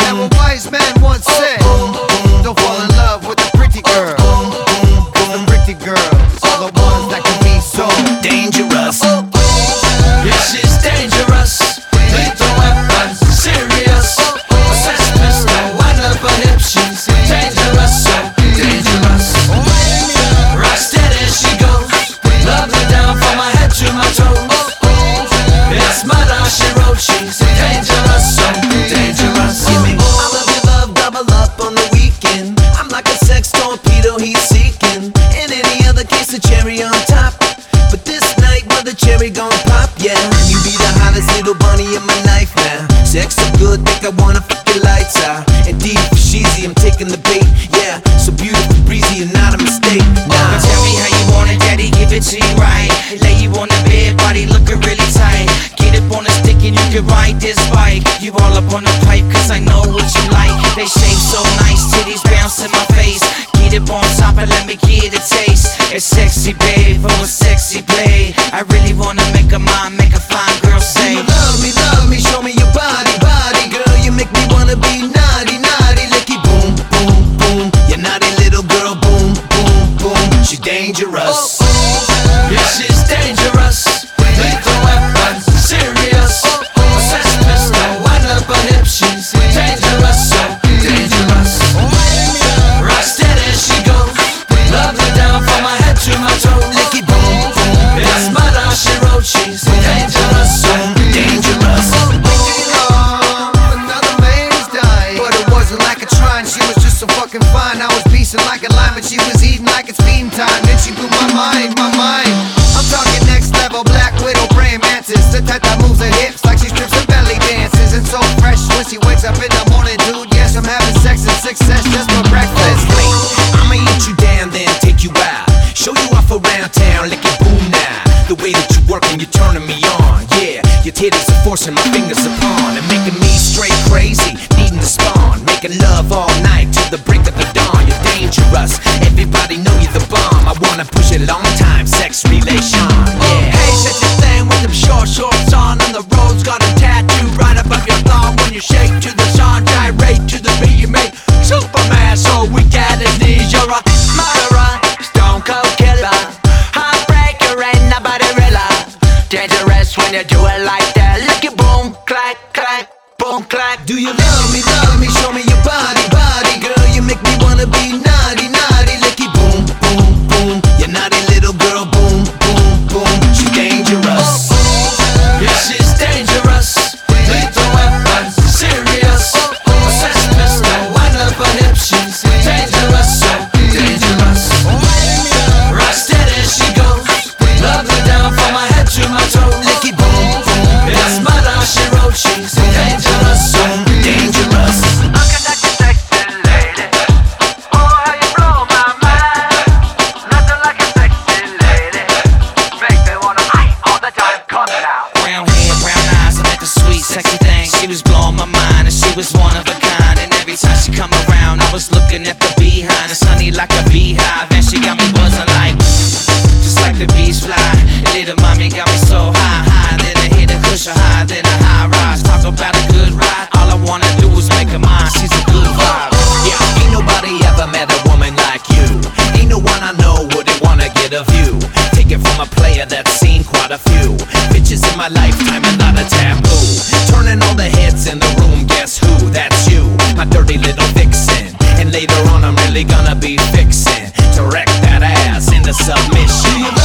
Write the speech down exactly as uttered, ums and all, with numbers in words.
Now a wise man once said, don't fall in love with a pretty girl, cause the pretty girls are the ones that can be so dangerous. Yeah, she's dangerous. Lethal weapon, serious. Sex pistol, wind up her hip. She's dangerous, so dangerous. Rock steady as she goes. Love her down from my head to my toes. It's murder she wrote. She's dangerous, so dangerous. Give me all of your love, double up on the weekend. I'm like a sex torpedo he's seeking. In any other case, a cherry on top. But this night, well, the cherry gon' pop, yeah. You be the hottest little bunny in my life now. Sex so good, think I wanna fuck your lights out. And deep for cheesy, I'm taking the bait, yeah. So beautiful, breezy, and not a mistake, nah. Tell me how you want it, daddy, give it to you right. Lay you on the bed, body looking really tight. Get up on the stick and you can ride this bike. You all up on the pipe, cause I know what you like. They shake so nice, titties bounce in my face. Get up on top and let me get a taste. It's sexy, babe, for a sexy play. I really wanna make a mind, make a fine girl say, you love me, love me, show me your body, body. Girl, you make me wanna be naughty, naughty. Licky boom, boom, boom. You naughty little girl, boom, boom, boom. She dangerous. Yeah, she's dangerous. Lethal weapon, serious. Sex pistol, wind up her hip. She's dangerous, so dangerous. Rock steady as she goes. Love her down from my head to my toes. Licky boom, boom. It's murder she wrote. She's dangerous, so dangerous. Another man's dying, but it wasn't like a trying. She was just so fucking fine. I was piecing like a lime, but she was eating like it's feeding time. Then she blew my mind, my mind. I'm talking next level, Black Widow, praying mantis. The type that moves her hips like she strips and belly dances. And so fresh when she wakes up in the morning, dude. Yes, I'm having sex and success just for breakfast. Wait, I'ma eat you down, then take you out. Show you off around town, lick it boom now. The way that you work and you're turning me on, yeah. Your titties are forcing my fingers upon and making me straight crazy, needing to spawn. Making love all night till the break of the dawn. You're dangerous, everybody know you're the bomb. I wanna push it long time, sex relation, yeah. Hey, shake your thing with them short shorts on, and the road's got a tattoo right above your thumb. When you shake to the song, gyrate to the beat, you make Superman so weak at his knees. You're a murderer, stone cold killer, heartbreaker, ain't nobody realer. Dangerous when you do it like that. Lick it boom, clack, clack, boom, clack. Do you love me, love me, show me your body, body. Girl, you make me wanna be naughty, naughty. Licky boom, boom, boom. You naughty little girl, boom, boom, boom. She dangerous. Yeah, she's dangerous. Lethal weapon, serious. Sex pistol, wind up her hip. She's dangerous, so dangerous. Rock steady as she goes. Love her down from my head to my toes. Licky boom, boom. It's murder she wrote. She's dangerous, so dangerous. Look at that sexy lady. Oh, how you blow my mind. Nothing like a sexy lady. Make me wanna fight all the time. Come now. brown hair, brown eyes, I met the sweet, sexy thing. She was blowing my mind and she was one of a kind. And every time she come around, I was looking at the behind. It's honey like a beehive and she got me buzzing like, just like the bees fly. Little mommy got me so high, high. Then I hit a cushion high, then a high rise. Talk about a good ride, all I wanna do is make her mine. She's a good vibe. Yeah, ain't nobody ever met a woman like you. Ain't no one I know wouldn't wanna get a view. Take it from a player that's seen quite a few bitches in my lifetime and not a taboo. Turning all the heads in the room, guess who? That's you, my dirty little vixen. And later on I'm really gonna be fixing to wreck that ass into submission.